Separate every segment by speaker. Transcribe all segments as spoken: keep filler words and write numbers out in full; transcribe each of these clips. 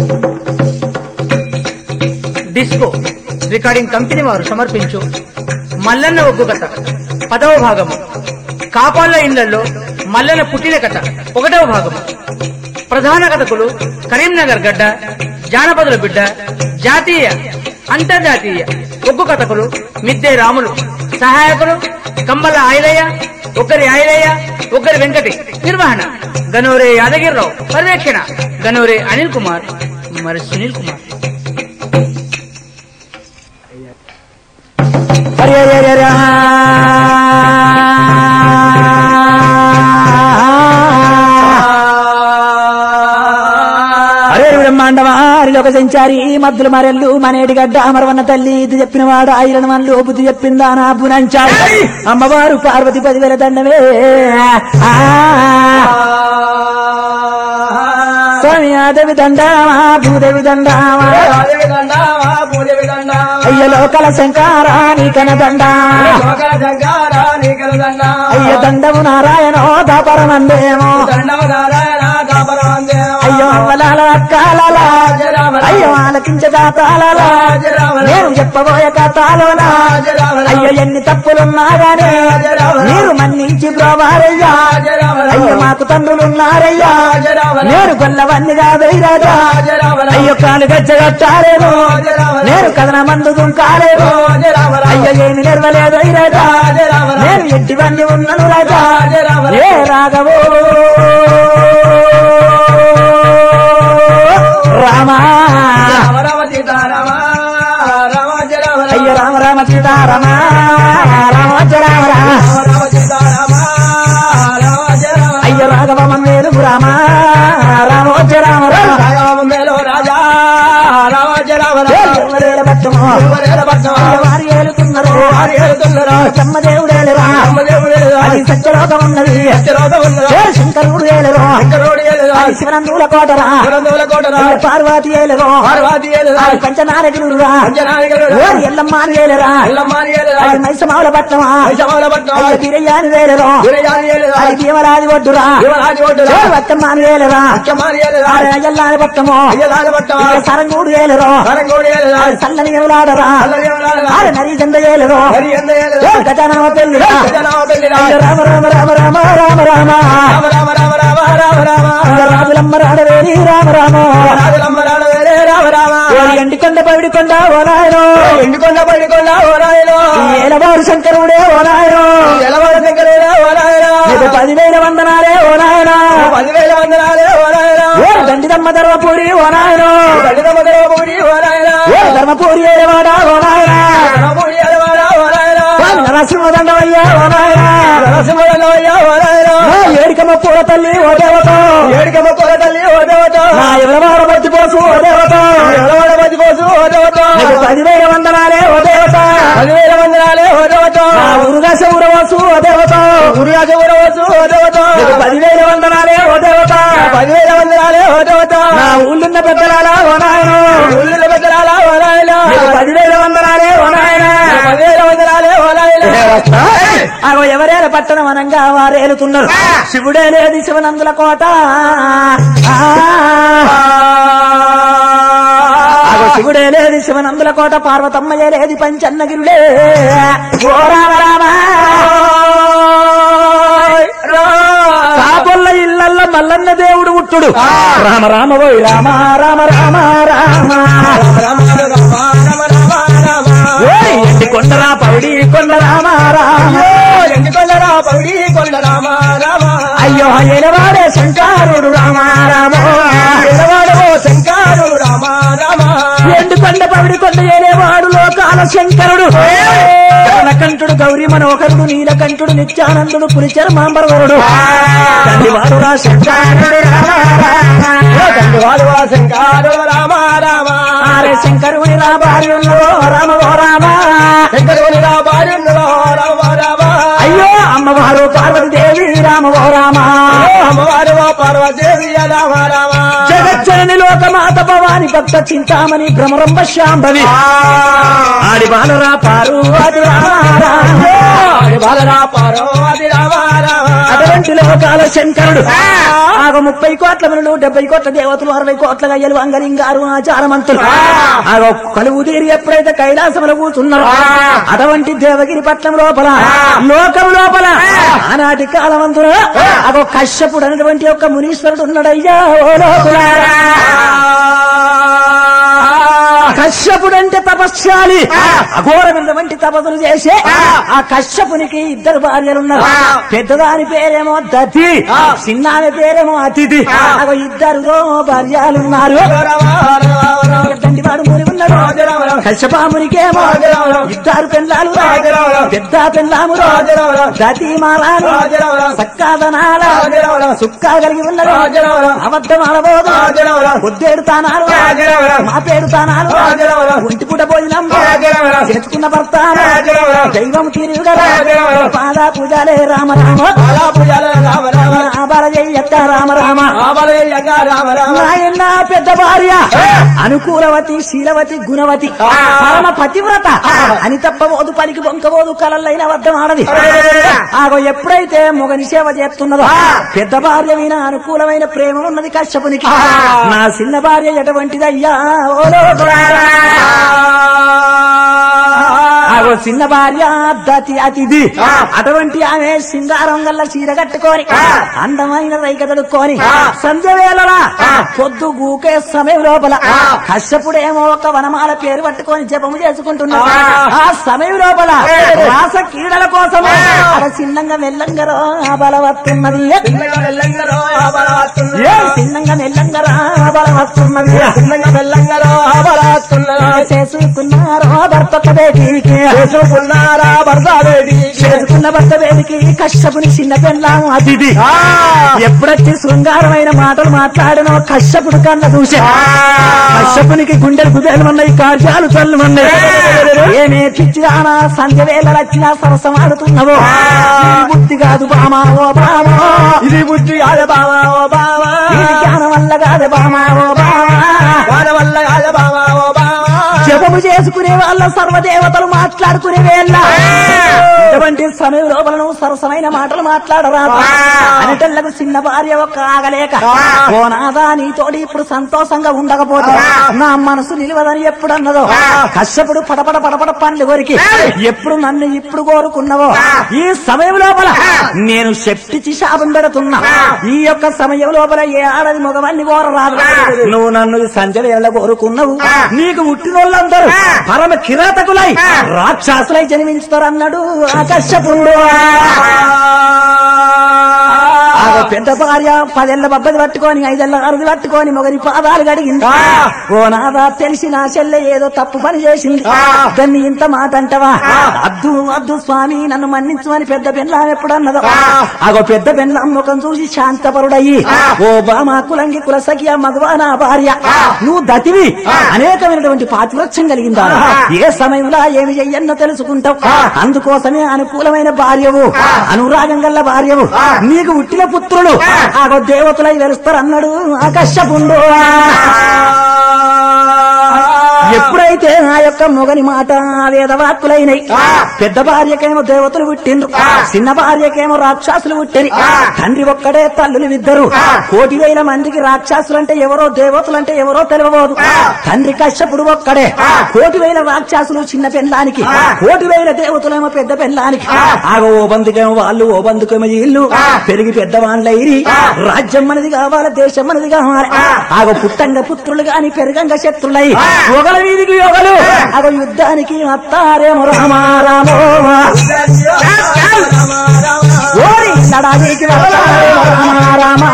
Speaker 1: Disco recording company వారు సమర్పించు మల్లన్న ఒగ్గు కథ పదవ భాగము. కాపాళ్ల ఇళ్లలో మల్లన్న పుట్టిన కథ ఒకటవ భాగము. ప్రధాన కథకులు కరీంనగర్ గడ్డ, జానపదుల బిడ్డ, జాతీయ అంతర్జాతీయ ఒగ్గు కథకులు మిద్దే రాములు. సహాయకులు కంబల ఆయలయ్య, ఒక్కరి ఆయలయ్య, ఒక్కరి వెంకటి. నిర్వహణ గనోరే యాదగిరిరావు. పర్యవేక్షణ గనోరే అనిల్ కుమార్ మరి సునీల్ కుమార్.
Speaker 2: బ్రహ్మాండమారిలోక సంచారి మద్దుల మరెల్లు మనేటి గడ్డ అమరవన్న తల్లి ఇది చెప్పిన వాడు ఆయన మనలో బుద్ధి చెప్పిందా నా పునంచాడు. అమ్మవారు పార్వతి పదివేల దండమే స్వామి ఆదేవి దండామా భూదేవి దండామా అయ్య లోకల శంకారా నీకన దండామా అయ్య దండము నారాయణో దాపరమందేమో అయ్యో అవ్వలాల అక్కాలలా అయ్యో ఆలకించ దాతాలలా నేను చెప్పబోయే కథలోనా అయ్యో ఎన్ని తప్పులున్నా గానీ మీరు మన్నించి బ్రోవారయ్యా. అయ్యో మాకు తండ్రులున్నారయ్యా, నేను గొల్లవన్నీ కాదయ్యా. అయ్యో కాలు గచ్చగట్టారేమో నేను కథన మందు కాలేమో అయ్యో ఏమి నెరవలేదయ్యా. నేను ఎట్టివన్నీ ఉన్నను రాజా ఏ రాఘవో రామా అయ్యో రామ రామ సీతారామ రామోజ రామ రామ అయ్యో రాఘవ మేలు రామ రామోజ రామ రాజా వారి ఏలుతున్నారు బ్రహ్మదేవుడేలరా అది సత్యలోకం ఉన్నది శంకరుడు ఏలరు శివనందుల కోటరా పార్వతి ఏలరు పంచనారకుడురా ఎల్లమ్మాని ఏలరా మైసమావుల పట్నమా తిరయ్యాని వేలరు అది భీమరాజి ఒడ్డురా వత్తమ్మాని ఏలరా అయ్యల్లాని పట్టము సరంగూడు ఏలరు సల్లని ఎవలాడరా నరి చంద ఏలరు గజానవ పెళ్లిరా రామ రామ రామ రామ రామ రామ రాజులమ్మ రాడవేరి రామ రామ ఎండికొండ పవిడికొండ ఓ నాయనో ఎండికొండ పవిడికొండ ఓ నాయనో ఏలవాడు శంకరుడే ఓ నాయనో ఏలవాడు శంకరుడే ఓ నాయనో పదివేల వందనాలే ఓ నాయనా పదివేల వందనాలే ఓ నాయనా దండిదమ్మ ధర్మపూరి ఓ నాయనో దండిదమ్మ ధర్మపూరి ఓ నాయనా ధర్మపూరి ఏలవాడా ఓ నాయనా ధర్మపూరి ఏలవాడా ఓ నాయనా నరసింహదండవయ్యా ఓ నాయనా నరసింహదండవయ్యా ఓ నాయనా ఏడికమ్మ పూల తల్లి ఓ దేవత ఏడికమ్మ పూల తల్లి ఓ దేవత ఎవరవాడ మధ్యపోసు ఓ దేవత ఎవరవాడ మధ్యపోసు ఓ దేవత పదివేల వందనాలే ఓ దేవత పదివేల వందనాలే ఓ దేవత ఉరుగాస ఊరవాసు ఓ దేవత ఉరుగాస ఊరవాసు ఓ దేవత పదివేల వందనాలే ఓ దేవత పదివేల వందనాలే ఓ దేవత నా ఊళ్ళున్న పెద్దలాలా ఓ నాయన ఊళ్ళున్న పెద్దలాలా ఓ నాయన పదివేల వందనాలే ఓ నాయన పదివేల వందనాలే ఓ నాయన అగో ఎవరేల పట్టణం అనంగా వారేలుతున్నారు. శివుడే లేది శివనందుల కోట శివుడే లేది శివనందుల కోట పార్వతమ్మయ్య లేది పంచన్నగిరుడే ఓ రామ రామ కాపొల్ల ఇళ్లల్లో మల్లన్న దేవుడు ఉట్టుడు రామ రామ పోయి రామ రామ రామ రామ ఎండి కొండరా పౌడి కొండ రామ రామ ఎండి కొండరా పౌడి కొండ రామ రామ అయ్యో ఎలవాడే శంకరుడు రామ రామ ఎలవాడో శంకరుడు రామ రామ ఎండు కొండ పవిడి కొండ ఏలేవాడు లోకాల శంకరుడు కంఠుడు గౌరీ మనోహరుడు నీలకంఠుడు నిత్యానందుడు పులిచర్మాంబరవరుడు తండ్రివాడు రా శంకరుడు తండ్రివాడు రా శంకరుడు రామ రామ అరే శంకరుని రా భార్యుల్లో రామ ఓ రామ శంకరుని రా భార్యుల్లో రామ రామ అయ్యో అమ్మవారు పార్వతీదేవి రామ ఓ రామ అమ్మవారు పార్వతీదేవి రామ రామ జగజ్జనని లోకమాత భవాని భక్త చింతామణి భ్రమరంబ శాంభవి ఆడి బాలరా పారు అది రామ ఆడి బాలరా పారు అది రామ అటువంటి లోకాల శంకరుడు ఆగ ముప్పై కోట్ల మనులు డెబ్బై కోట్ల దేవతలు అరవై కోట్ల గయ్యలు అంగలింగారు ఆచారమంతులు ఆగో కలువు తీరి ఎప్పుడైతే కైలాసంలో కూర్చున్నారో అటువంటి దేవగిరి పట్నం లోపల లోకం లోపల ఆనాటి కాలమంతుడు అగో కశ్యపుడు అనేటువంటి ఒక మునీశ్వరుడు ఉన్నాడయ్యా ఓ లోకులారా. కశ్యపుడు అంటే తపస్శాలి అఘోరమైనటువంటి తపస్సులు చేసే ఆ కశ్యపునికి ఇద్దరు భార్యలున్నారు. పెద్దదాని పేరేమో దతి, చిన్నాని పేరేమో అతిథి. అగో ఇద్దరు భార్యలున్నారు. వాడు ముని ఉన్నాడు. కశ్యపామునికేమో ఇద్దరు పెళ్ళాలు, పెద్ద పెళ్ళాము దతి మారాలు సక్కాదనాల సుక్కా కలిగి ఉన్నాడు. అబద్ధం ఆడబోదు పొద్దేడు తానాలు మా పేరు తానాలు ఒంటి పూట భోజనం చేసుకున్న భర్త దైవం తిరుగు పాద పూజలే రామ రామ ఆబాల జయ్యక్క రామ రామ ఆయన పెద్ద భార్య అనుకూలవతి శీలవతి గుణవతి పరమ పతివ్రత అని తప్పబోదు పనికి బొంకబోదు కలల్లైన అబద్ధం ఆడది. ఆగో ఎప్పుడైతే మొగని సేవ చేస్తున్నదో పెద్ద భార్య మీద అనుకూలమైన ప్రేమ ఉన్నది కశ్యపునికి. నా చిన్న భార్య ఎటువంటిదయ్యా ఓ లోకులారా. ఆగో చిన్న భార్య దతి అతిథి. అటువంటి ఆమె సింగారం గల్ల చీర కట్టుకొని అందమైన రైక తడుక్కొని సంధ్య వేళలా పొద్దు గూకే సమయం లోపల కశ్యపుడేమో ఒక వనమాల పేరు పట్టుకొని జపము చేసుకుంటున్నాడు. ఆ సమయం లోపల రాస క్రీడల కోసం చిన్నంగా మెల్లంగరో బలవస్తున్నది చిన్నంగా మెల్లంగరో బలవస్తున్నది చేసుకున్నారో భర్త బేటీకి చేసుకున్నారా భర్త బేటీకి చేసుకున్న భర్త బేటికి కశ్యపుని చిన్న పెళ్ళాము అతిథి. ఎప్పుడొచ్చి శృంగారమైన మాటలు మాట్లాడనో కశ్యపుడు కన్నా చూసా కశ్యపునికి గుండెలు గుబేలమన్నాయి, కార్యాలు చల్లుమన్నాయి. ఏమే పిచ్చిదానా సంధ్య వేళ వచ్చినా సరసమాడుతున్నావో బుద్ధి కాదు బామా ఓ బామా, ఇది బుద్ధి కాదు బామా ఓ బామా, ఇది జ్ఞానం వల్ల కాదు బామా ఓ బామా, జ్ఞానం వల్ల కాదు బామా ఓ బామా. జపము చేసుకునే వాళ్ళ సర్వదేవతలు మాట్లాడుకునే వేళ ఇటువంటి సమయం లోపలను సరసమైన మాటలు మాట్లాడరాదు అనేటల్లకు చిన్న భార్య ఒక ఆగలేక ఓ నాదా నీతోటి ఇప్పుడు సంతోషంగా ఉండకపోతే నా మనసు నిలవదని ఎప్పుడు అన్నదో కశ్యపుడు పడపడ పడపడ పండ్లు కొరికి ఎప్పుడు నన్ను ఇప్పుడు కోరుకున్నావో ఈ సమయం లోపల నేను శక్తిచి శాపం పెడుతున్నా. ఈ యొక్క సమయం లోపల ఏ ఆడది మగవాన్ని కోరరాదు. నువ్వు నన్ను సంచవేళ కోరుకున్నావు, నీకు పుట్టినోళ్ళందరూ పరమ కిరాతకులై రాక్షసులై జన్మించుతారన్నాడు ఆ కశ్యపుడు. పెద్ద భార్య పదేళ్ల బబ్బది పట్టుకొని ఐదేళ్ల అరుది పట్టుకొని మొగని పాదాలు కడిగింది. ఓ నాదా తెలిసి నా చెల్లె ఏదో తప్పు పని చేసింది, దాన్ని ఇంత మాట అంటవా, అద్దు అద్దు స్వామి నన్ను మన్నించమని పెద్ద పెళ్ళాం ఎప్పుడన్నదో అగో పెద్ద పెళ్ళాం ముఖం చూసి శాంతపరుడయ్యి ఓ బామా కులంగి కులసఖియ మగవా నా భార్య నువ్వు దతివి అనేకమైనటువంటి పాతివ్రత్యం కలిగిందా, ఏ సమయంలో ఏమి చెయ్యన్నో తెలుసుకుంటావు, అందుకోసమే అనుకూలమైన భార్యవు అనురాగం గల్ల భార్యవు నీకు పుట్టిన పుత్రులు ఆగో దేవతలై వెలుస్తారన్నాడు ఆ కశ్యపుడు. ఎప్పుడైతే ఆ యొక్క మొగని మాట వేదవాక్కులైనయి పెద్ద భార్యకేమో దేవతలు పుట్టిండ్రు, చిన్న భార్యకేమో రాక్షసులు పుట్టిరి. తండ్రి ఒక్కడే తల్లులు ఇద్దరు. కోటి వేల మందికి రాక్షసులంటే ఎవరో దేవతలంటే ఎవరో తెలియబోదు. తండ్రి కశ్యపుడు ఒక్కడే. కోటి వేల రాక్షసులు చిన్న పెళ్ళానికి, కోటి వేల దేవతలేమో పెద్ద పెళ్ళానికి. ఆగో ఓ బంధుకేమో వాళ్ళు ఓ బంధుకేమో ఇల్లు పెరిగి పెద్దవాళ్ళైరి. రాజ్యం మనది కావాలి, దేశం మనది కావాలి. ఆగో పుట్టంగా పుత్రులు గాని పెరగంగా శత్రులై ఒకల వీధికి ఒకలు అగో యుద్ధానికి అత్తారేమో రామారామో ఓరి నడానికి రామారామ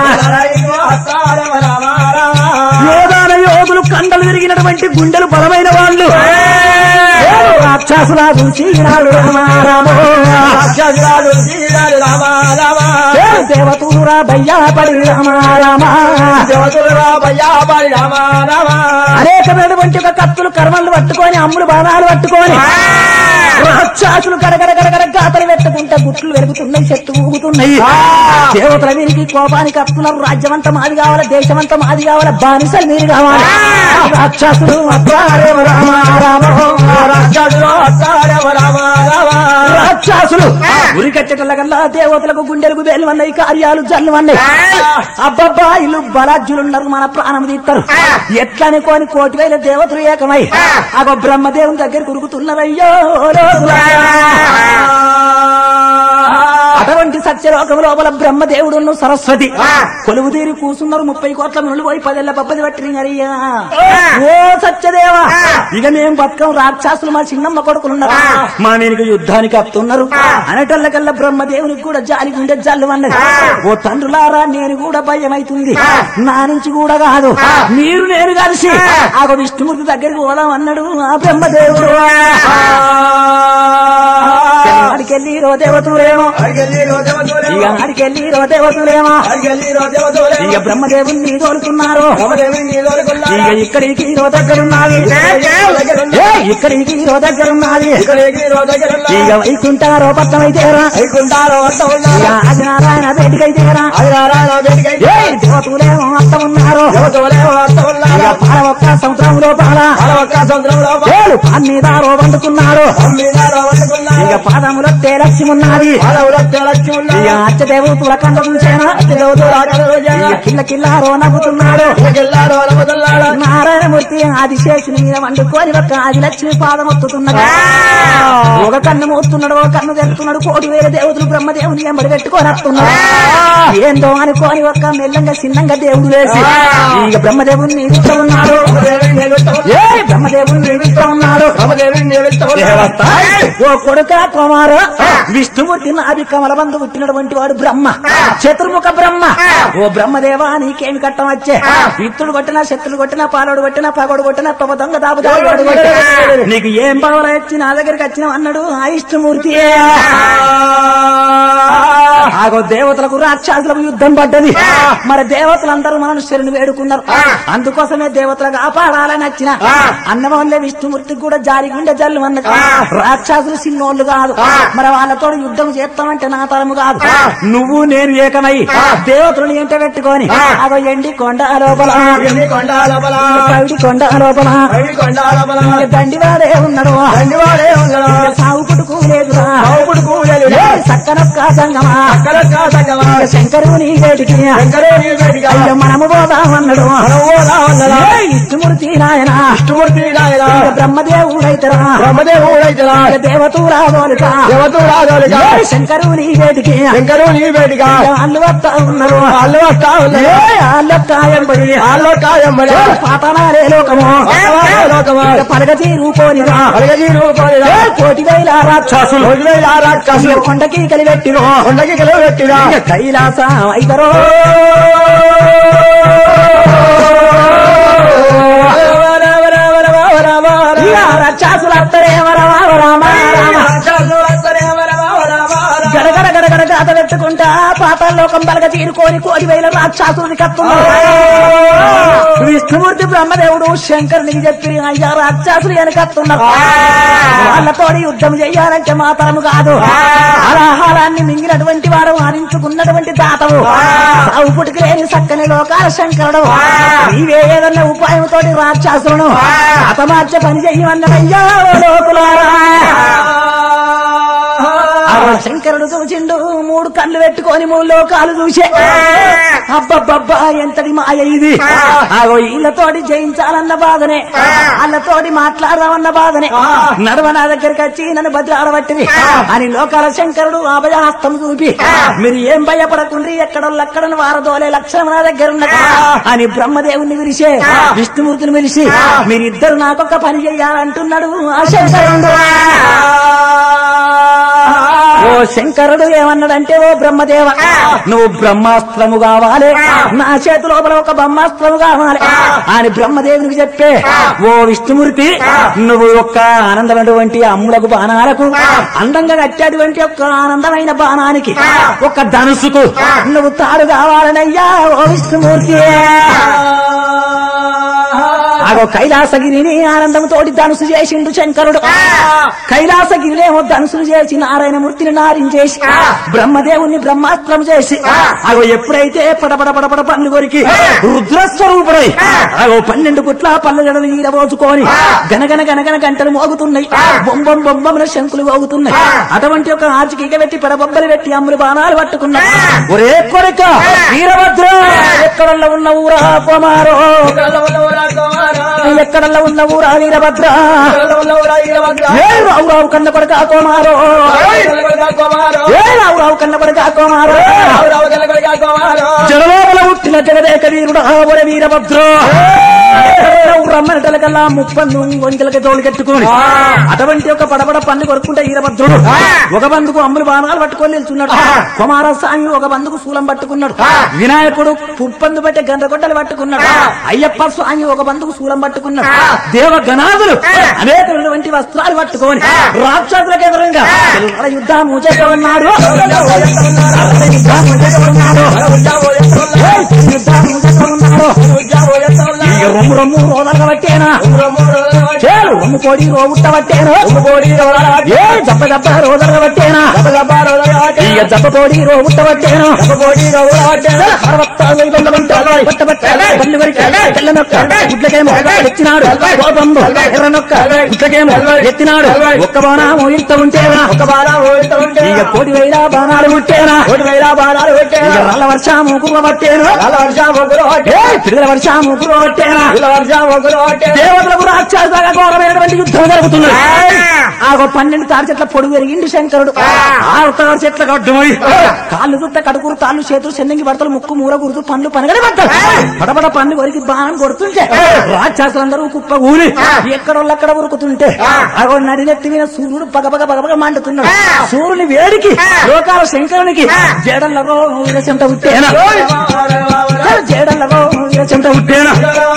Speaker 2: యోధాన యోధులు కండలు విరిగినటువంటి గుండెలు బలమైన వాళ్ళు రాక్షసులా చూసి రామారామో దేవతూరా భయ్యా పడి రామారామా దేవతూరా భయ్యా పడి రామారామా అనేకమైనటువంటి ఒక కత్తులు కర్మలు పట్టుకొని అమ్ములు బాణాలు పట్టుకొని రాక్షసులు గడగడ గడగడ గాతలు పెట్టుకుంటే గుట్లు వెలుగుతున్నాయి, చెట్టు ఊగుతున్నాయి. దేవతల వీరికి కోపానికి వస్తున్నారు. రాజ్యమంతా మాది కావాలి, దేశమంతా మాది కావాలి, బానిసలు మీరు కావాలి. రాక్షసులు రాక్షసులు ఉరికట్టెటల్లగల్లా దేవతలకు గుండెలకు వేలు అన్నాయి కార్యాలు జల్లు అన్నాయి అబ్బబ్బా ఇల్లు బలాజ్యులున్నారు మన ప్రాణం తీస్తారు ఎట్లని కోని కోటి వేల దేవతలు ఏకమై అగో బ్రహ్మదేవుని దగ్గర కురుకుతున్నారయ్యో అటువంటి సత్యలోకం లోపల బ్రహ్మదేవుడు సరస్వతి కొలువు తీరి కూసున్నారు ముప్పై కోట్ల మునులు పోయి పదేళ్ల పబ్బది పట్టినయ్యా ఓ సత్యదేవ ఇక మేము బతుకం రాక్షసులు మా చిన్నమ్మ కొడుకులున్నారు మా మీనికి యుద్ధానికి వస్తున్నారు అనేటోళ్ళకల్లా బ్రహ్మదేవునికి కూడా జాలి గుండె జల్లు అన్నది ఓ తండ్రులారా నేను కూడా భయం అవుతుంది నా నుంచి కూడా కాదు మీరు నేను కలిసి ఆ విష్ణుమూర్తి దగ్గరికి పోదాం అన్నాడు ఆ బ్రహ్మదేవుడు అడికెళ్ళి రో దేవతలేమో ఇక అడికెళ్ళి రో దేవతలేమో ఇక బ్రహ్మదేవుని తోలుకున్నారు ఇక ఇక్కడికి రో దగ్గరున్నది ఇక్కడికి రో దగ్గరున్నది ఇక వైకుంఠారో పట్టమైతేరా ఇక ఆదినారాయణ బయటికైతేరా దేవతలేమో అత్త ఉన్నారు ఇక పాలొక్క సముద్రం లోపల పాన్నీదారో వండుకున్నారు ఇక పాదములో తేలక్ష్మి ఉన్నది ఇక అచ్చదేవతుల కండ చూసేనా కిల్ల కిల్లారో నవ్వుతున్నాడు నారాయణమూర్తి ఆదిశేషుని మీద వండుకొని ఒక ఆదిలక్ష్మి పాదం ఒత్తుతున్నాడు ఒక కన్ను మోస్తున్నాడు ఒక కన్ను తెరుతున్నాడు కోటి వేల దేవతలు బ్రహ్మదేవుని ఎంబడి పెట్టుకొని వస్తున్నాడు ఏందో అనుకోని ఒక మెల్లంగా చిన్నంగా దేవుడు వేసి ఇక బ్రహ్మదేవుని నిలుస్తూ ఉన్నాడు బ్రహ్మదేవుని నిలుస్తూ ఉన్నాడు ఓ కొడుక కుమారు విష్ణుమూర్తి నాది కమల బంధు పుట్టినటువంటి వాడు బ్రహ్మ చతుర్ముఖ బ్రహ్మ ఓ బ్రహ్మదేవా నీకేమి కట్టం వచ్చే ఇత్తుడు కొట్టినా శత్రులు కొట్టినా పాలోడు కొట్టినా పగోడు కొట్టినా తమ దొంగ దాపుదాడు నీకు ఏం పగల వచ్చి నా దగ్గరికి వచ్చినావు అన్నాడు ఆ విష్ణుమూర్తి ఆగో దేవతలకు రాక్షసులకు యుద్ధం పడ్డది మరి దేవతలందరూ మనుష్యులను వేడుకున్నారు అందుకోసమే దేవతలకు కాపాడాలని వచ్చిన అన్నవాళ్ళే విష్ణుమూర్తికి కూడా జారి గుండె జల్లు అన్నది రాక్షసులు సిన్నోళ్ళు కాదు మరి వాళ్ళతో యుద్ధం చేస్తామంటే నా తరము కాదు నువ్వు నేను ఏకమై దేవతలను ఎంట పెట్టుకొని అగో ఎండి కొండ లోపల కవిడి కొండ లోపల దండివాడే ఉన్నాడు సాగు పుట్టుకు లేదురా చక్కనొక్క సంగమా శంకరుని వేడికి అయ్యో మనము పోదామన్నాడు ఇష్టమూర్తి నాయన బ్రహ్మదేవుడైతరా బ్రహ్మదేవుడైతరా దేవతూరాదోలిక దేవతూరాదోలిక శంకరుని వేడికి శంకరుని వేడిక అల్లు వస్తా ఉన్నారు అల్లు వస్తా ఉన్నారు అల్లు కాయంబడి అల్లు కాయంబడి పాతనాలే లోకము లోకము పరగతి రూపోనిరా పరగతి రూపోనిరా కోటి వేల రాక్షసులు కోటి వేల రాక్షసులు కొండకి కలిపెట్టిరో కొండకి కలిపెట్టిరా కైలాస ఐదరో గడగడ గడగడ గాత పెట్టుకుంటా పాతాళలోకం బలగ తీరుకొని కోటి వేల రాక్షసుని కత్తున్నారు విష్ణుమూర్తి బ్రహ్మదేవుడు శంకరునికి చెప్పి అయ్యా రాక్షసులు వెనకత్తున్నారు వాళ్ళతో యుద్ధం చెయ్యాలంటే మా తరము కాదు అలాహారాన్ని మింగినటువంటి వాడు హరించుకున్నటువంటి దాతవు సాగు పుట్టుకు లేని చక్కని లోకాల శంకరుడు నీవే ఏదన్నా ఉపాయంతో రాక్షసులను హతమార్చే పని చెయ్యమన్నదయ్యా లోకులారా శంకరుడు చూసిండు మూడు కళ్ళు పెట్టుకొని మూడు లోకాలు చూసే అబ్బబ్బబ్బా ఎంతటి మాయ ఇది ఆగో వీళ్ళతోటి జయించాలన్న బాధనే వాళ్ళతోటి మాట్లాడదామన్న బాధనే నడవ నా దగ్గరికి వచ్చి నన్ను భద్రాడబట్టింది అని లోకాల శంకరుడు అభయహస్తం చూపి మీరు ఏం భయపడకుండ్రి ఎక్కడోళ్ళెక్కడని వారదోలే లక్షణం నా దగ్గర ఉన్నది అని బ్రహ్మదేవుని విరిసే విష్ణుమూర్తిని విరిసి మీరిద్దరు నాకొక పని చెయ్యాలంటున్నాడు ఆ శంకరుడు ఓ శంకరుడు ఏమన్నాడంటే ఓ బ్రహ్మదేవ నువ్వు బ్రహ్మాస్త్రము కావాలి నా చేతి లోపల ఒక బ్రహ్మాస్త్రము కావాలి అని బ్రహ్మదేవునికి చెప్పే ఓ విష్ణుమూర్తి నువ్వు ఒక్క ఆనందమైనటువంటి అమ్ములకు బాణాలకు అందంగా కట్టేటువంటి ఒక్క ఆనందమైన బాణానికి ఒక ధనుసుకు నువ్వు తాడు కావాలనయ్యా ఓ విష్ణుమూర్తి ఆగో కైలాసగిరిని ఆనందంతో ధనుసు చేసిండు శంకరుడు. కైలాసగిరినేమో ధనుసులు చేసి నారాయణమూర్తిని నారించేసి బ్రహ్మదేవుని బ్రహ్మాస్త్రం చేసి ఆగో ఎప్పుడైతే పడపడ పడపడ పనులు కొరికి రుద్రస్వరూపుడై ఆగో పన్నెండు పుట్ల పళ్ళ జడలు ఈడబోచుకొని గనగన గనగన గంటలు మోగుతున్నాయి, బొంబం బొంబమున శంకులు మోగుతున్నాయి. అటువంటి ఒక ఆచికీక పెట్టి పెడబొబ్బలు పెట్టి అమ్ములు బాణాలు పట్టుకున్నాయి. ఒరే కొడుక వీరభద్ర ఎక్కడల్లో ఉన్న ఊరా కుమారో, ఎక్కడల్లో ఉన్న ఊరా వీరభద్ర, ఏ రావురావు కన్న కొడుక కుమారో, ఏ రావురావు కన్న కొడుక కుమారో, జడలోపల పుట్టిన జగదేక వీరుడు ఒరే వీరభద్ర రమ్మనటలకల్లా ముప్పందు వంజలకి తోలు కట్టుకుని అటువంటి ఒక పడబడ పన్ను కొరుకుంటే వీరభద్రుడు ఒక బందుకు అమ్ములు బాణాలు పట్టుకొని నిల్చున్నాడు. కుమారస్వామి ఒక బందుకు శూలం పట్టుకున్నాడు. వినాయకుడు పుప్పందు బట్టి గండ్రగొడ్డలు పట్టుకున్నాడు. అయ్యప్ప స్వామి ఒక బందుకు శూలం పట్టుకున్నాడు. దేవ గణాదులు అనేకటువంటి వస్త్రాలు పట్టుకొని రాక్షసులకు ఎదురుగా యుద్ధము చేస్తూ ఉన్నాడు. రొమ్ము రొమ్ము రోదలుగా పట్టేనా, రొమ్ము కోడి రోగుట్ట పట్టేను, ఏ జబ్బ జబ్బ రోదలుగా పట్టేనా, ఇక జబ్బ కోడి రోగుట్ట పట్టేను, గుడ్లకేమో ఎత్తినాడు, కోపంబు ఎర్రనొక్క గుడ్లకేమో ఎత్తినాడు. ఒక్క బాణం ఇంత ఉంటేనా, ఒక్క బాణం ఇక కోటి వేల బాణాలు పుట్టేనా, కోటి వేల బాణాలు పెట్టేనా, నల్ల వర్షము కుర్ర పట్టేను, నల్ల వర్షము పిల్లల వర్షము కుర్ర పట్టేనా, దేవతలకు రాక్షసులుగా ఘోరమైనటువంటి యుద్ధం జరుగుతుంది. ఆ పన్నెండు తాడి చెట్ల పొడుగు పెరిగిండు శంకరుడు. ఆరు తాడి చెట్ల గడ్డమై కాళ్ళు చుట్ట కడుకురు తాళ్ళు చేతులు చెన్నంగి పడతలు ముక్కు మూర గురుతూ పండ్లు పనగడి పడతారు. పడబడ పండ్లు వరికి బాణం కొడుతుంటే రాక్షసులందరూ కుప్ప ఊరి ఎక్కడోళ్ళు అక్కడ ఉరుకుతుంటే అగో నడినెత్తి మీద సూర్యుడు పగపగ పగపగ మండుతున్నాడు. సూర్యుని వేడికి లోకాల శంకరునికి జడల్లో చెమట ఉట్టేనా, జడల్లో చెమట ఉట్టేనా,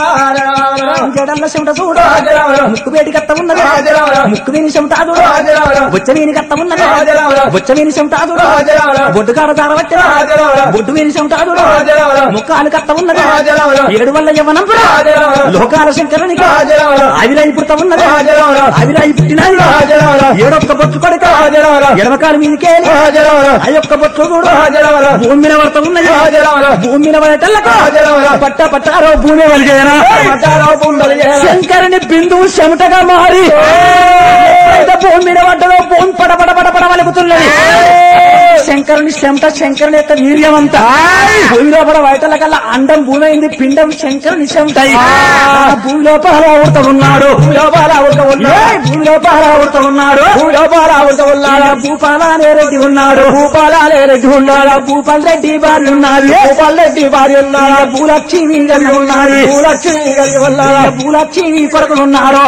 Speaker 2: జడల్ల చెమట చూడు ముక్కు వేడి కట్ట ఉన్నది, ముక్కు వీని చెమటాదు బొచ్చ వీని కట్ట ఉన్నది, బొచ్చ వీని చెమటాదు బొడ్డు కాడ దార పట్టిన బొడ్డు వీని చెమటాదు ముక్కాలు కట్ట ఉన్నది. ఏడు వల్ల యవనం లోకాల శంకరునికి అవిరాయి పుడత ఉన్నది, అవిరాయి పుట్టినది ఏడొక్క బొట్టు కొడుక ఎడమకాలు మీదికే అయ్యొక్క బొట్టు చూడు భూమి మీద పడత ఉన్నది. భూమి మీద పడేటల్లకు పట్ట పట్టారో భూమి వలిగేనా, శంకరుని బిందువు చెమటగా మారి భూమి మీద పడ్డదో భూమి పడపడ పడపడ వలుకుతున్నది. శంకరుని చెమట శంకరుని యొక్క వీర్యమంతా భూమిలో పడ బయటల కల్లా అండం భూమి అయింది, పిండం శంకరుని చెమట. భూమి లోపల ఉడత ఉన్నాడు, భూమి లోపల ఉడత ఉన్నాడు, భూమి లోపల ఉడత ఉన్నాడు, భూమి లోపల ఉడత ఉన్నాడు. భూపాలనే రెడ్డి ఉన్నాడు, భూపాలనే రెడ్డి ఉన్నాడు, భూపాల్ రెడ్డి భార్య ఉన్నది, భూపాల్ రెడ్డి భార్య ఉన్నాడు, భూలక్ష్మి గారి ఉన్నది, భూలక్ష్మి గారి ఉన్నాడు, భూలక్ష్మి కొడుకులు ఉన్నాడు,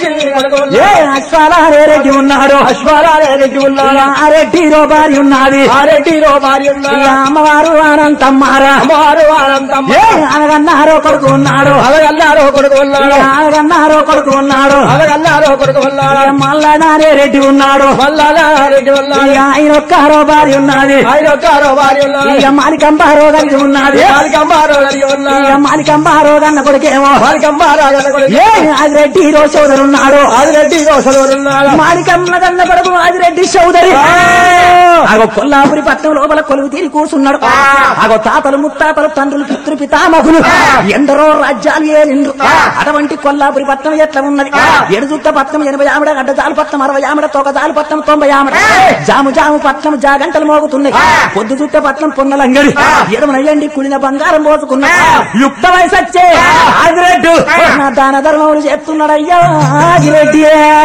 Speaker 2: ఏ అశ్వాలనే రెడ్డి ఉన్నాడు, అశ్వాలనే రెడ్డి ఉన్నాడు. ఆ రెడ్డిలో భార్య ఉన్నది, ఆ రెడ్డిలో భార్య ఉన్నది. అమ్మవారు అనంతమ్మారా, అమ్మవారు అనంతమ్మ అనగన్నారో కొడుకు ఉన్నాడు, అలగన్నారో కొడుకు ఉన్నాడు, అనగన్నారో కొడుకు ఉన్నాడు, అలగన్నారో కొడుకు ఉన్నాడు. మల్లనారే రెడ్డి ఉన్నాడు, మల్లనారెడ్డి ఉన్నాడు. ఆయన ఒక్కారో భార్య ఉన్నది, ఆయన ఒక్కారో భార్య ఉన్నది. ఇక మాలికంబారో కలిగి ఉన్నది, మాలికంబారో కలిగి ఉన్నది. ఇక మాలికంబారో కన్న కొడుకేమో మాలికంబారో కన్న కొడుకు ఆదిరెడ్డి రో చౌదరి ఉన్నాడు, ఆదిరెడ్డి రో చౌదరి ఉన్నాడు. మాలికమ్మ కన్న కొడుకు ఆదిరెడ్డి చౌదరి ఆగో కొల్లాపురి పట్నం లోపల కొలువు తీరి కూర్చున్నాడు. ఆగో తాతలు ముత్తాతలు తండ్రులు పితృ పితామహులు ఎందరో రాజ్యాలు ఏలిండ్రు. అటువంటి కొల్లాపురి పట్నం ఎట్లా ఉన్నది, ఎడుజుట్ట పట్నం ఎనభై ఆవిడ గడ్డ జాలు పట్నం అరవై ఆవిడ తొక జాలు పట్నం తొంభై ఆవిడ జాము జాము పట్నం జాగంటలు మోగుతున్నాయి. పొద్దు చుట్ట పట్నం పొన్నలంగడి ఎడమనయ్యండి కుడిన బంగారం పోసుకున్నా. యుక్త వయసు వచ్చే ఆదిరెడ్డి నా దాన ధర్మములు చేస్తున్నాడయ్యా ఆదిరెడ్డి.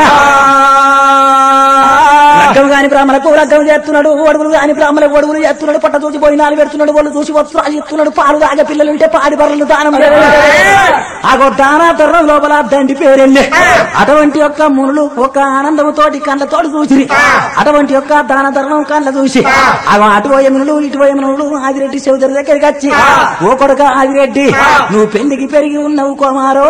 Speaker 2: లగ్గం కాని బ్రాహ్మణకు లగ్గం చేస్తున్నాడు, ఒడుగులు కాని బ్రాహ్మణకు ఒడుగులు చేస్తున్నాడు, పట్ట చూసి పోయినాలు పెడుతున్నాడు, వాళ్ళు చూసి వస్త్రాలు ఇస్తున్నాడు, పాలు తాగే పిల్లలుంటే పాడి బర్రెలు దానం. ఆగో దానా ధర్మం లోపల దండి పేరెళ్ళే అటువంటి యొక్క మునులు ఒక ఆనందముతోటి కళ్ళతోటి చూసి అటువంటి యొక్క దాన ధర్మం కళ్ళ చూసి అగో అటుపోయే మునులు ఇటుపోయే మునులు ఆదిరెడ్డి చౌదరి దగ్గరికి వచ్చి ఓ కొడుక ఆదిరెడ్డి నువ్వు పెళ్లికి పెరిగి ఉన్నావు కుమారో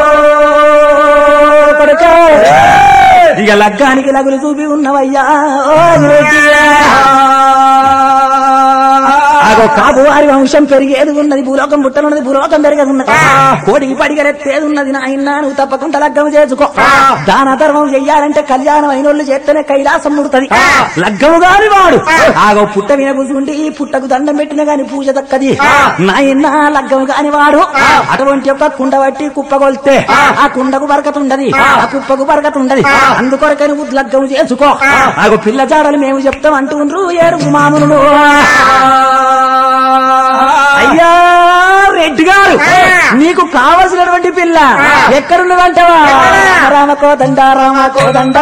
Speaker 2: కొడుక, ఇక లగ్గానికి లగులు చూపి ఉన్నవయ్యా. కాపు వారి వంశం పెరిగేది ఉన్నది, భూలోకం పుట్టనున్నది, భూలోకం పెరిగేది ఉన్నది, కోడికి పడిగరెత్తేది ఉన్నది. నాయన నువ్వు తప్పకుండా లగ్గం చేసుకో. దాన ధర్మం చెయ్యాలంటే కళ్యాణం అయినోళ్ళు చేస్తేనే కైలాసం ముడుతుంది. లగ్గము గాని వాడు ఆగో పుట్ట మీద కూర్చుంటే ఈ పుట్టకు దండం పెట్టిన గాని పూజ దక్కది. నాయన లగ్గము కాని వాడు అటువంటి యొక్క కుండ బట్టి కుప్పగొల్తే ఆ కుండకు బరకతుండది, ఆ కుప్పకు బరకతుండది. అందుకొరకని లగ్గం చేసుకో. ఆగో పిల్ల జాడలు మేము చెప్తాం అంటుండ్రు ఏడుగు మామూలు. అయ్యా రెడ్డి గారు నీకు కావలసినటువంటి పిల్ల ఎక్కడున్నదంటవా? రామ కోదండ రామ కోదండ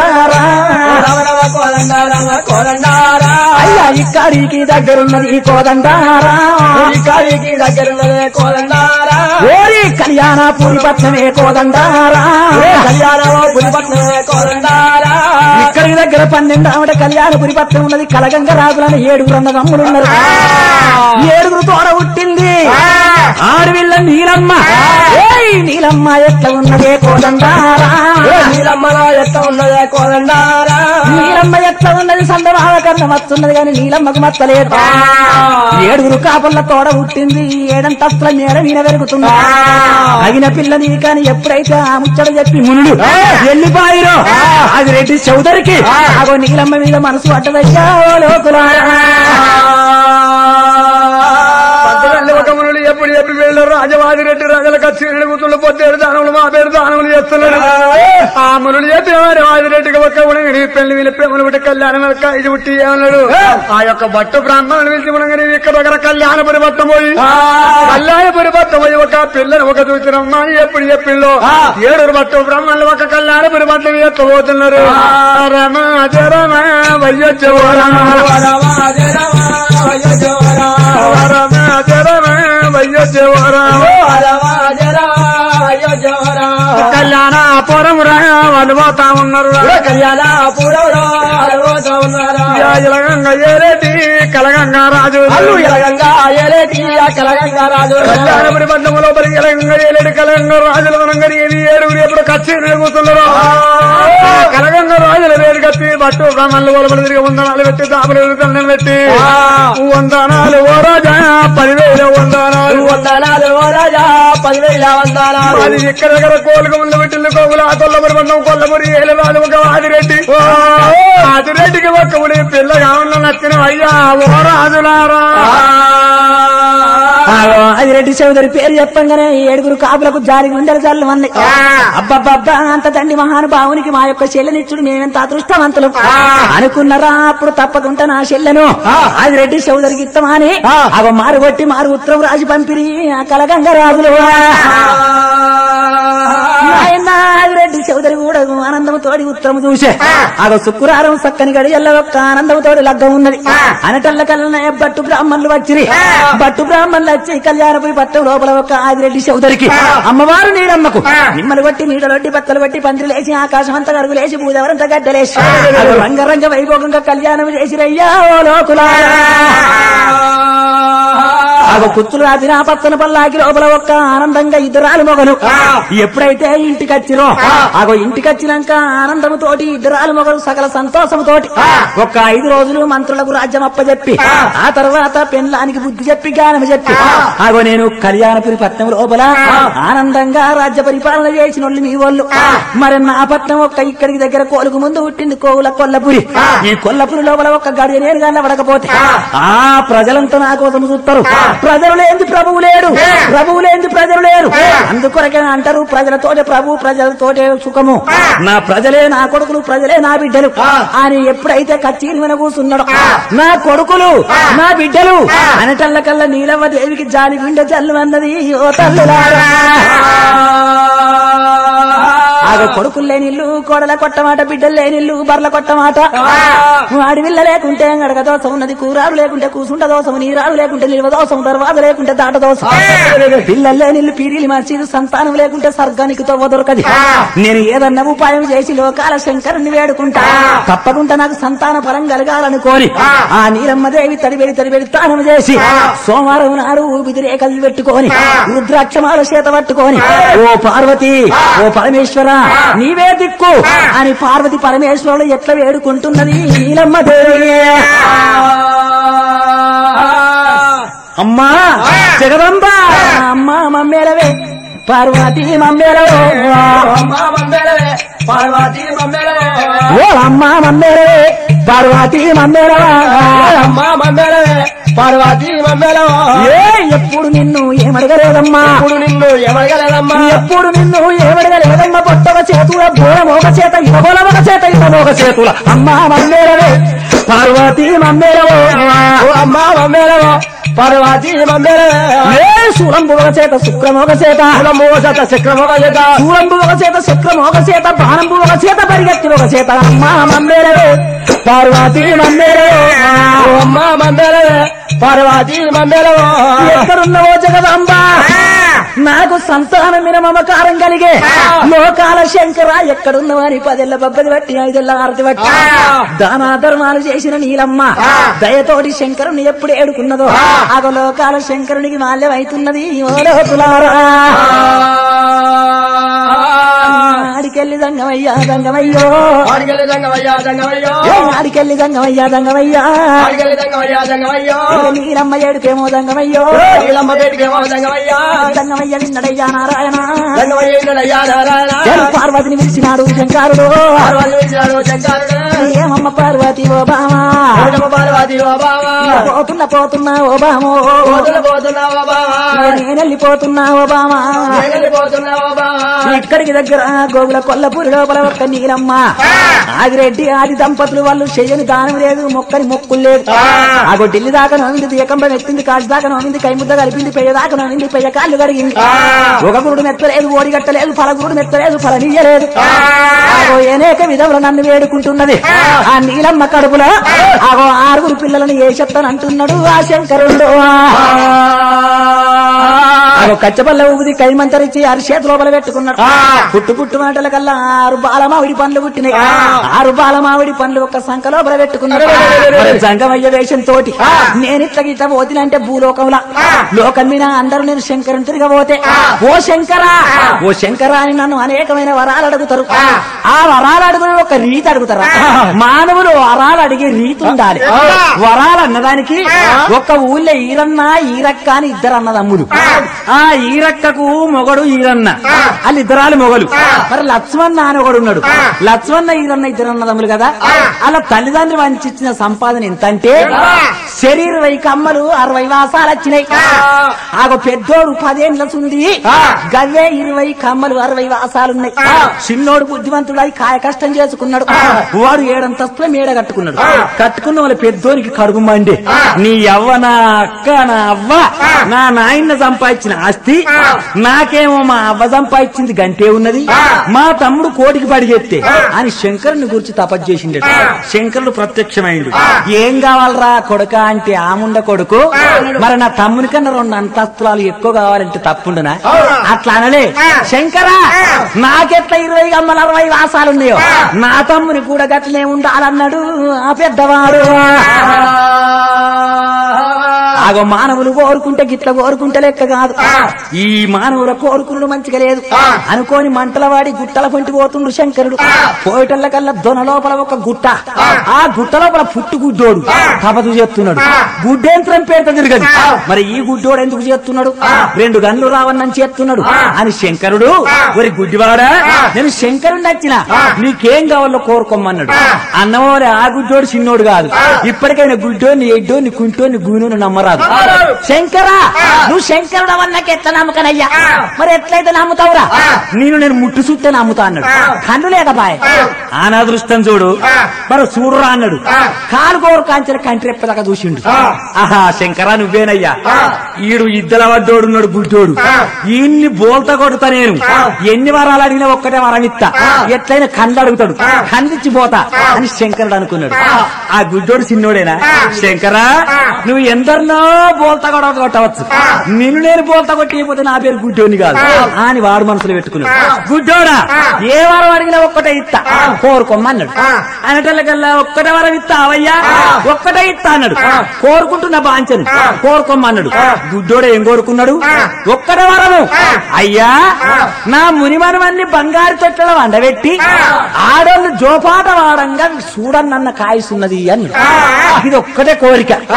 Speaker 2: అయ్యా ఇక్కడికి దగ్గరున్నది ఈ కోదండారా, ఇక్కడికి దగ్గరున్నదే కోదండారా. ఓరి కళ్యాణ పూరిపట్నమే కోదండారా, కళ్యాణ పూరిపట్నమే కోదండారా. ఇక్కడికి దగ్గర పన్నెండు ఆవిడ కళ్యాణ పురిపట్నం ఉన్నది. కలగంగ రాజులని ఏడుగురు అన్న తమ్ముడున్నారు. ఏడుగురు తోడ పుట్టింది ఆడవిల్ల నీలమ్మ. నీలమ్మ ఎట్లా ఉన్నదే కోదండారా, నీలమ్మ ఎట్లా ఉన్నదే కోదండారా. నీలమ్మ ఎట్లా ఉన్నది సందమాల కన్నా మత్తున్నది కానీ నీలమ్మకు మత్తలేదు. ఏడుగురు కాపుల్ల తోడ పుట్టింది. ఏడంతస్తుల నేల మీద పెరుగుతుంది. అగిన పిల్లని కానీ ఎప్పుడైతే ఆ ముచ్చట చెప్పి మునుడు వెళ్ళిపోయిరో అది రెడ్డి చౌదరికి అగో నీలమ్మ మీద మనసు అడ్డదయ్యా లోకులారా.
Speaker 3: ఎప్పుడు ఎప్పుడు వెళ్ళారు రాజవాది రెడ్డి రాజుల ఖర్చు కూతుళ్ళు పొద్దేడు దానములు మా పేరు దానములు చేస్తున్నాడు. ఆ మునులు చెప్పేవారు వాదిరెడ్డికి ఒక్క ఉడగని పెళ్లి వీళ్ళ ప్రేమలు పుట్టి కళ్యాణం ఇది పుట్టి ఏమన్నాడు. ఆ యొక్క భట్టు బ్రాహ్మణులు పిలిచి ఉడగని ఇక్కడ దగ్గర కళ్యాణపురి భట్టం పోయి కళ్యాణపురి భట్టం పోయి ఒక పిల్లని ఒక చూసినమ్మా అని ఎప్పుడు చెప్పిందో ఏడుగురు భట్టు బ్రాహ్మణులు ఒక కళ్యాణపురి భట్టం ఎత్తబోతున్నారు. రమ జరమ వయ్యొచ్చ కళ్యాణపురం వాళ్ళు పోతా ఉన్నారు. కళ్యాణపురం ఏరేటి కలగంగా రాజు కళ్యాణపురి పట్టణం లోపలి కలగంగా ఏలేటి కలగంగా రాజుల వనంగని ఏది ఏడుగురు ఎప్పుడు ఖర్చు కూతున్నారు. కలగంగా రాజుల వేరు కత్తి బట్టు బ్రాహ్మణులు లోపల తిరిగి వందనాలు పెట్టి దాపులు కళ్ళని పెట్టి వందనాలు ఓ రాజా పదివేలు వందనాలు వందనాలు ఓ రాజా పదివేల వందనాలు. అది ఇక్కడ దగ్గర కోలుకు ముందు పెట్టింది కోగులు ఆ కొల్లపురి పట్టణం కొల్లపురి ఏలు రాజు ఒక ఆదిరెడ్డి. ఆదిరెడ్డికి ఒక్క ఉడి పిల్లగా ఉన్న నచ్చిన అయ్యా ఓ రాజులారా.
Speaker 2: ఆదిరెడ్డి చౌదరి పేరు చెప్పంగానే ఏడుగురు కాపులకు జారి గుండెలు చల్లు మంది. అబ్బబ్బబ్బా అంత తండ్రి మహానుభావునికి మా యొక్క చెల్లెనిచ్చుడు మేమెంత అదృష్టవంతులు అనుకున్నారా. అప్పుడు తప్పకుండా నా చెల్లెను ఆదిరెడ్డి చౌదరికి ఇస్తామని అవ మారు కొట్టి మారు ఉత్తరం రాజు పంపిరి ఆ కలగంగ రాజులు. ఆదిరెడ్డి చౌదరి కూడా ఆనందంతోటి ఉత్తరం చూసే అగో శుక్రవారం చక్కని గడియల్ల ఒక్క ఆనందంతోటి లగ్గం ఉన్నది. అనటల్ల కల్లా బట్టు బ్రాహ్మణులు వచ్చిరి. బట్టు బ్రాహ్మణులు వచ్చి కళ్యాణపురి పట్టం లోపల ఒక ఆదిరెడ్డి చౌదరికి అమ్మవారు నీడమ్మకు నిమ్మలు కొట్టి నీడలొట్టి పత్తలు కొట్టి పందిరిలేసి ఆకాశం అంతా గరుగులేసి పూజవరంతా గడ్డలేసి రంగరంగ వైభోగంగా కళ్యాణం చేసిరయ్యా ఓ లోకులారా. అగో కుచ్చులు రాసిన పచ్చని పల్లాకి లోపల ఒక్క ఆనందంగా ఇద్దరాలు మొగలు ఎప్పుడైతే ఇంటికి వచ్చిరో అగో ఇంటికి వచ్చినాక ఆనందముతోటి ఇద్దరాలు మొగలు సకల సంతోషముతోటి ఒక్క ఐదు రోజులు మంత్రులకు రాజ్యం అప్పచెప్పి ఆ తర్వాత పెళ్ళానికి బుద్ధి చెప్పి జ్ఞానం చెప్పి అగో నేను కళ్యాణపురి పట్నం లోపల ఆనందంగా రాజ్య పరిపాలన చేసిన వాళ్ళు మీ వాళ్ళు. మరి నా పట్నం ఒక్క ఇక్కడికి దగ్గర కోలుకు ముందు పుట్టింది కోవుల కొల్లపురి. ఈ కొల్లపురి లోపల ఒక్క గడియ నేను కనబడకపోతే ఆ ప్రజలంతా నా కోసం చూస్తారు. ప్రజలు లేని ప్రభువు లేడు, ప్రభువు లేని ప్రజలు లేరు. అందుకొరకే అంటారు ప్రజలతోటే ప్రభు ప్రజలతోటే సుఖము. నా ప్రజలే నా కొడుకులు, ప్రజలే నా బిడ్డలు అని ఎప్పుడైతే కచ్చీరి మీద కూర్చున్నాడు నా కొడుకులు నా బిడ్డలు అనటల్ల కల్లా నీలమ్మ దేవికి జాలి గుండె జల్లు అన్నది. ఓ తల్లులారా ఆగో కొడుకులు లేనిల్లు కోడల కొట్టమాట, బిడ్డలు లేనిల్లు బర్ల కొట్టమాట. అడవిల్ల లేకుంటే గడగ దోషం ఉన్నది, కూరాడు లేకుంటే కూసుంట దోషం, నీరాడు లేకుంటే నిల్వ దోషం, దర్వాజ లేకుంటే దాట దోషం. పిల్లలు లేనిల్లు పీరీలు మర్చీలు, సంతానం లేకుంటే స్వర్గానికి తవ్వ దొరకది. నేను ఏదన్నా ఉపాయం చేసి లోకాల శంకరుని వేడుకుంటా, తప్పకుండా నాకు సంతాన ఫలం కలగాలనుకోని ఆ నీలమ్మదేవి తడిబెడి తడిబెడి తానం చేసి సోమవారం నాడు ఊపిరిరేకలు పెట్టుకొని రుద్రాక్షమాల చేత పట్టుకొని ఓ పార్వతి ఓ పరమేశ్వర నీవే దిక్కు అని పార్వతి పరమేశ్వరుడు ఎట్లా వేడుకుంటున్నది నీలమ్మ దేవి. అమ్మా జగదంబ అమ్మా మమ్మేలవే పార్వతీ మమ్మేలవో
Speaker 3: అమ్మా మమ్మేలవే పార్వతీ మమ్మేలవే
Speaker 2: ఓ అమ్మా మమ్మేలవే పార్వతీ మమ్మేలవా
Speaker 3: అమ్మా మమ్మేలవే పార్వతీ మమ్మేలవా
Speaker 2: ఏ ఎప్పుడు నిన్ను ఏమడగలేదమ్మా
Speaker 3: ఇప్పుడు నిన్ను ఏమడగలేదమ్మా
Speaker 2: ఎప్పుడు నిన్ను ఏమడగలేదమ్మా పొట్టవ చేతుల బోలమోగ చేత ఇవ్వబోలమొక చేత ఇవ్వమోగ చేతుల అమ్మా మమ్మేలవే పార్వతీ మమ్మేలవో
Speaker 3: అమ్మా మమ్మేలవా పార్వతీ మమ్మేలవే
Speaker 2: ఏ శూలంబు ఒక చేత శుక్రమోగ చేత
Speaker 3: మూగ చేత చక్రమొక చేత
Speaker 2: శూలంబు ఒక చేత శుక్రమోగ చేత బాణంబు ఒక చేత పరిగెత్తి ఒక చేత అమ్మా మమ్మేలవే పార్వతీ మమ్మేలవో
Speaker 3: అమ్మా మమ్మేలవే పార్వతీ మమ్మేలవో
Speaker 2: ఎక్కడున్నవో జగదాంబ నాకు సంతానమైన మమకారం కలిగే లోకాల శంకర ఎక్కడున్నవాని పదేళ్ల బబ్బది బట్టి ఐదేళ్ల ఆరతి బట్టి దానా ధర్మాలు చేసిన నీలమ్మ దయతోటి శంకరుని ఎప్పుడు ఏడుకున్నదో అగ లోకాల శంకరునికి మాల్యం అవుతున్నది ఓ లోతులారా ఆడికెళ్ళి దంగమయ్యా దంగమయ్యో
Speaker 3: ఆడికెళ్ళి దంగమయ్యా దంగమయ్యో
Speaker 2: ఆడికెళ్ళి దంగమయ్యా దంగమయ్యా
Speaker 3: ఆడికెళ్ళి దంగమయ్యా దంగమయ్యో
Speaker 2: నీలమ్మ ఏడుకేమో దంగమయ్యో
Speaker 3: నీలమ్మ పేటికేమో దంగమయ్యా
Speaker 2: దంగమయ్య విన్నడయ్యా నారాయణ
Speaker 3: దంగమయ్య విన్నడయ్యా నారాయణ
Speaker 2: పార్వతిని పిలిచినాడు శంకరుడు
Speaker 3: పార్వతి విలిచినాడు శంకరుడు
Speaker 2: ఏమమ్మ పార్వతి ఓ బామా
Speaker 3: పార్వతి ఓ బావా
Speaker 2: పోతున్నా పోతున్నా ఓ బామో
Speaker 3: పోతున్నా పోతున్నా ఓ బావా
Speaker 2: నేను వెళ్ళిపోతున్నా ఓ బామా
Speaker 3: వెళ్ళిపోతున్నా ఓ బావా
Speaker 2: ఇక్కడికి దగ్గర గోగుల కొల్లపూరి లోపల ఒక్క నీలమ్మ ఆదిరెడ్డి ఆది దంపతులు వాళ్ళు చెయ్యని దానం లేదు మొక్కని మొక్కులు లేదు ఆగో ఢిల్లీ దాకా నోమింది దీకంబం ఎత్తింది కాశీ దాకా నోమింది కైముద్ద కలిపింది పెయ్య దాకా నోమింది పెయ్య కాళ్ళు కడిగింది ఒక గురుడు మెత్తలేదు ఓడిగట్టలేదు ఫలగురుడు మెత్తలేదు ఫలనీయలేదు ఆగో అనేక విధములు నన్ను వేడుకుంటున్నది ఆ నీలమ్మ కడుపులో ఆగో ఆరుగురు పిల్లలను ఏ చెప్తానంటున్నాడు ఆ శంకరుడు ఆగో కచ్చపల్ల ఊది కైమంతరిచి ఆరు చేతి లోపల పెట్టుకున్నాడు పుట్టు పుట్టు మాటల కల్లా ఆరు బాలమావిడి పండ్లు పుట్టినాయి ఆరు బాలమావిడి పండ్లు ఒక్క సంఖ లోపల పెట్టుకున్నాడు జంగమయ్య వేషం తోటి నేను ఇట్లా గిట్ట పోతినంటే భూలోకంలా లోకం మీద అందరూ నేను శంకరుని తిరగబోతే ఓ శంకరా ఓ శంకరా అని నన్ను అనేకమైన వరాలు అడుగుతారు ఆ వరాలు అడుగుని ఒక రీతి అడుగుతారా మానవులు వరాలు అడిగే రీతి ఉండాలి వరాలు అన్నదానికి ఒక్క ఊళ్ళో ఈరన్న ఈరక్క అని ఇద్దరు అన్నదమ్ములు ఆ ఈరక్కకు మొగడు ఈరన్న వాళ్ళు ఇద్దరాలు మొగలు మరి లక్ష్మణ్ అని ఒకడు ఉన్నాడు లక్ష్మణ ఈరన్న ఇద్దరు అన్నదమ్ములు కదా అలా తల్లిదండ్రులు వంచిన సంపాదన ఎంతంటే శరీర ఇరవై కమ్మలు అరవై వాసాలు వచ్చినాయి ఆగో పెద్దోడు పదేళ్ల సుంది గవ్వే ఇరవై కమ్మలు అరవై వాసాలున్నాయి చిన్నోడు బుద్ధివంతుడు కాయ కష్టం చేసుకున్నాడు వాడు ఏడంతస్తుల మేడ కట్టుకున్నాడు కట్టుకున్న వాళ్ళ పెద్దోనికి కడుపు మండి నీ అవ్వ నా అక్క నా అవ్వ నా నాయన సంపాదించిన ఆస్తి నాకేమో మా అవ్వ సంపాదించింది గంటే ఉన్నది మా తమ్ముడు కోటికి పడిగెత్తే అని శంకరుని గురించి తపస్సు చేసిండు శంకరుడు ప్రత్యక్షమైండు ఏం కావాలరా కొడుక అంటే ఆముండ కొడుకు మరి నా తమ్ముని కన్నా రెండు అంతస్తులు ఎక్కువ కావాలంటే తప్పుండునా అట్లా అనలే శంకరా నాకెట్లా ఇరవై గమ్మలు అరవై వాసాలున్నాయో నా తమ్ముని కూడా గట్లనే ఉండాలన్నాడు ఆ పెద్దవాడు ఆగో మానవులు కోరుకుంటే గిట్ల కోరుకుంటే లెక్క కాదు ఈ మానవుల కోరుకున్నాడు మంచిగా లేదు అనుకోని మంటల వాడి గుట్టల పొంటి పోతుండు శంకరుడు పోయేటల్ల కల్లా దొన లోపల ఒక గుట్ట ఆ గుట్ట లోపల పుట్టు గుడ్డోడు తపసు చేస్తున్నాడు గుడ్డేంత్రం పేరుతో తిరగదు మరి ఈ గుడ్డోడు ఎందుకు చేస్తున్నాడు రెండు గన్లు రావన్నని చేస్తున్నాడు అని శంకరుడు ఒరి గుడ్డివాడా నేను శంకరుడు నచ్చిన నీకేం కావాలో కోరుకోమన్నాడు అన్నవారు ఆ గుడ్డోడు చిన్నోడు కాదు ఇప్పటికైనా గుడ్డోని ఎడ్డోని కుంటోని గూనోని నమ్మరాదు శంకరా నువ్వు శంకరుడు అవన్నాక ఎట్లా నమ్మకనయ్యా మరి ఎట్లయితే నమ్ముతావురా నేను నేను ముట్టు చూస్తే నమ్ముతా అన్నాడు కన్ను లేకపాయ ఆనాదృష్టం చూడు మరి చూడురా అన్నాడు కాలు కోరు కాంచిన కంటి రెప్పదాకా చూసిండు ఆహా శంకరా నువ్వేనయ్యా ఈడు ఇద్దల వడ్డోడున్నాడు గుడ్డోడు ఈయన్ని బోల్తా కొడుతా నేను ఎన్ని వరాలు అడిగినా ఒక్కటే వరం ఇస్తా ఎట్లయినా కళ్ళు అడుగుతాడు కందిచ్చి పోతా అని శంకరుడు అనుకున్నాడు ఆ గుడ్డోడు చిన్నోడేనా శంకరా నువ్వు ఎందరినో బోల్తా కూడా కొట్టవచ్చు నిన్ను నేను బోల్తా కొట్టిపోతే నా పేరు గుడ్డోని కాదు అని వాడు మనసులో పెట్టుకున్నాడు గుడ్డోడా ఏ వరం అడిగినా ఒక్కటే ఇస్తా కోరుకోమన్నాడు అనటల్లకల్లా ఒక్కటే వరం ఇస్తా అవయ్యా ఒక్కటే ఇస్తా అన్నాడు కోరుకుంటున్న బాంచను కోరుకోమన్నాడు గుడ్డోడు ఏం కోరుకున్నాడు ఒక్కటే వరము అయ్యా నా మునిమనవన్ని బంగారు తొట్టెలో వండబెట్టి ఆడోళ్ళు జోపాట వాడంగా చూడన్నన్న కాయసున్నది అని ఇది ఒక్కటే కోరిక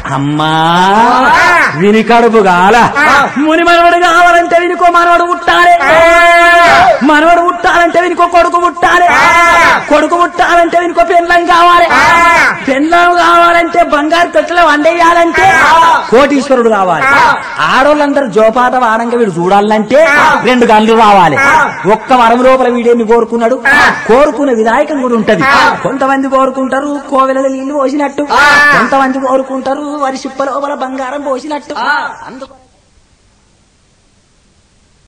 Speaker 2: అమ్మా విని కడుపు గాల ముని మనవడు కావాలంటే వినికో మనవడు పుట్టాలి, మనవడు పుట్టాలంటే వినికో కొడుకు పుట్టాలి, కొడుకు పుట్టాలంటే వినికో పెండ్లం కావాలి, పెండ్లం కావాలంటే బంగారు తొట్టెలో వండేయాలంటే కోటీశ్వరుడు కావాలి. ఆడోళ్ళందరూ జోపాట వాడంగా వీడు చూడాలంటే రెండు గంటలు రావాలి. ఒక్క వరం లోపల వీడేమి కోరుకున్నాడు, కోరుకునే విధాయకం కూడా ఉంటది. కొంతమంది కోరుకుంటారు కోవెలలో నీళ్లు పోసినట్టు, కొంతమంది కోరుకుంటారు వరి చిప్ప లోపల బంగారం పోసినట్టు. అందుకు